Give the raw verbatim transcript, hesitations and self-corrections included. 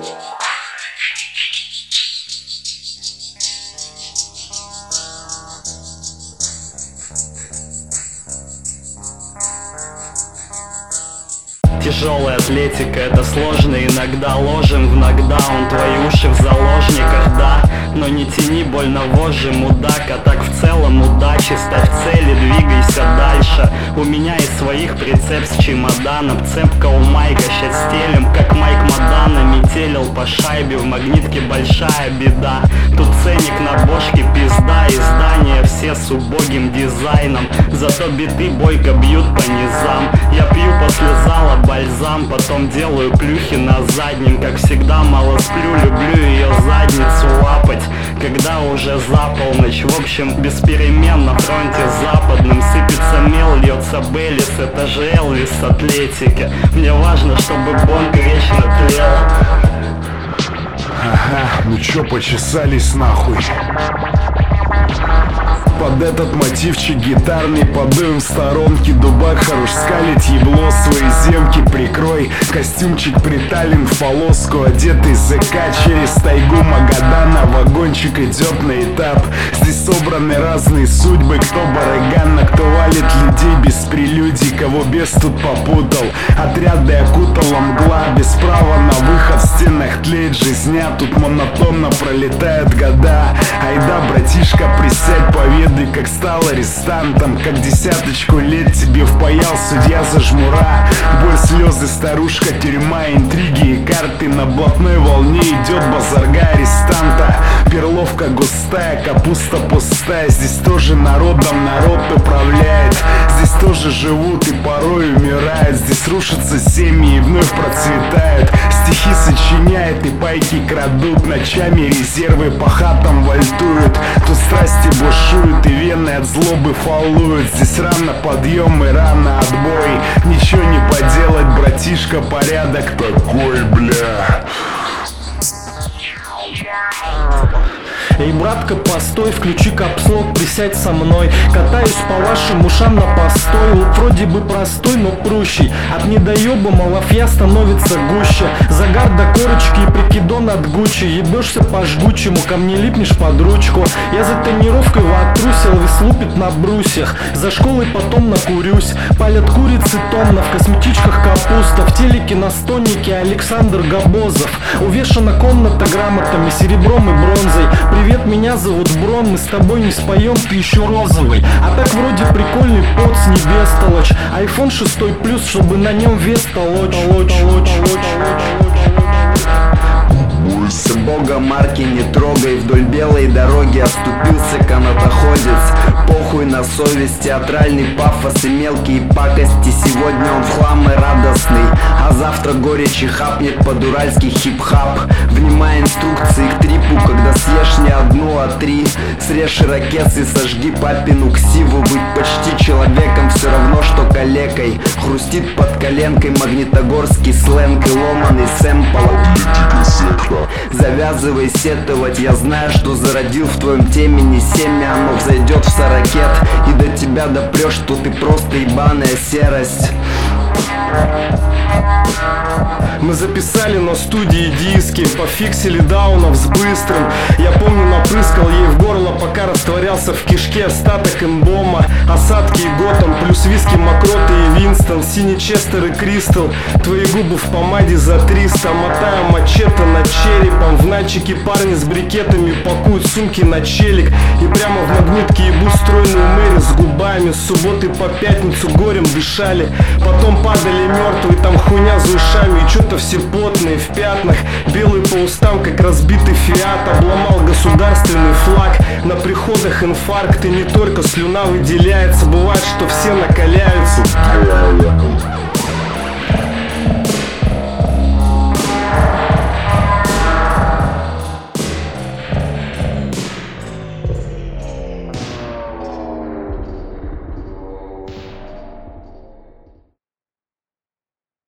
Тяжелая атлетика, это сложно, иногда ложим в нокдаун. Твои уши в заложниках, да, но не тяни больно вожжи, мудак. А так в целом удачи, ставь цели, двигайся дальше. У меня из своих прицеп с чемоданом, цепка у Майка, щас стелем, как Майк Мадана. Метелил по шайбе, в магнитке большая беда. Тут ценник на бошке, пизда, издания все с убогим дизайном. Зато биты бойко бьют по низам. Я пью после зала бальзам, потом делаю плюхи на заднем. Как всегда мало сплю, люблю ее задницу лапать, когда уже за полночь. В общем, без перемен на фронте западном. Сыпется мел, льется Беллис, это же Элвис атлетики. Мне важно, чтобы бонг вечно тлел. Ага, ну чё, почесались нахуй. Под этот мотивчик гитарный подуем в сторонке. Дубак хорош скалить, ебло свои земки прикрой. Костюмчик притален в полоску, одетый ЗК через тайгу Магадана. Вагончик идет на этап. Здесь собраны разные судьбы, кто барыганно, кто валит людей без прелюдий, кого бес тут попутал. Отряды окутала мгла, без права на выход, в стенах тлеет жизня. Тут монотонно пролетают года. Айда, братишка, присядь, поведай, как стал арестантом, как десяточку лет тебе впаял судья за жмура. Боль, слезы, старушка, тюрьма, интриги и карты. На блатной волне идет базарга арестанта. Перловка густая, капуста пустая. Здесь тоже народом народ управляет. Здесь тоже живут и порой умирают. Здесь рушатся семьи и вновь процветают. Стихи сочиняют и пайки крадут. Ночами резервы по хатам вальтуют. Тут страсти бушуют и вены от злобы фалуют. Здесь рано подъем и рано отбой. Ничего не поделать, братишка, порядок такой, бля. Эй, братка, постой, включи капслок, присядь со мной. Катаюсь по вашим ушам на постой. Лук вроде бы простой, но прущий. От недоеба малафья становится гуще. Загар до корочки и прикидон от Гуччи. Ебешься по жгучему, ко мне липнешь под ручку. Я за тренировкой вотрусил, вес лупит на брусьях. За школой потом накурюсь. Палят курицы томно, в косметичках капуста. В телеке на стоннике Александр Габозов. Увешана комната грамотами, серебром и бронзой. Привет, меня зовут Брон, мы с тобой не споем, ты еще розовый. А так вроде прикольный под с небес толочь. Айфон шесть плюс, чтобы на нем вес толочь. Бога марки не трогай, вдоль белой дороги оступился канатоходец. Похуй на совесть, театральный пафос и мелкие пакости. Сегодня он в хлам и радостный, а завтра горечи хапнет под-уральский хип-хап. Внимай инструкции к трипу, когда съешь не одну, а три. Срежь ракет и сожги папину ксиву. Быть почти человеком все равно, что калекой. Хрустит под коленкой магнитогорский сленг и ломаный сэмпл. Завязывай сетовать, я знаю, что зародил в твоем темени семя. Оно взойдет в сорокет и до тебя допрешь, что ты просто ебаная серость. Мы записали на студии диски, пофиксили даунов с быстрым. Я помню, напрыскал ей в горло, пока растворялся в кишке остаток эмбома. Осадки и Готэм, плюс виски, мокроты и Винстон. Синий Честер и Кристал, твои губы в помаде за триста. Мотаю мачете над черепом, в начике парни с брикетами пакуют сумки на челик. И прямо в магнитке ебу стройную Мэри с губами. С субботы по пятницу горем дышали, потом падали мертвые, там хуйня за ушами. И чё-то все потные в пятнах, белые по устам, как разбитый фиат. Обломал государственный флаг, на приходах инфаркт. И не только слюна выделяется, бывает, что все накаляются.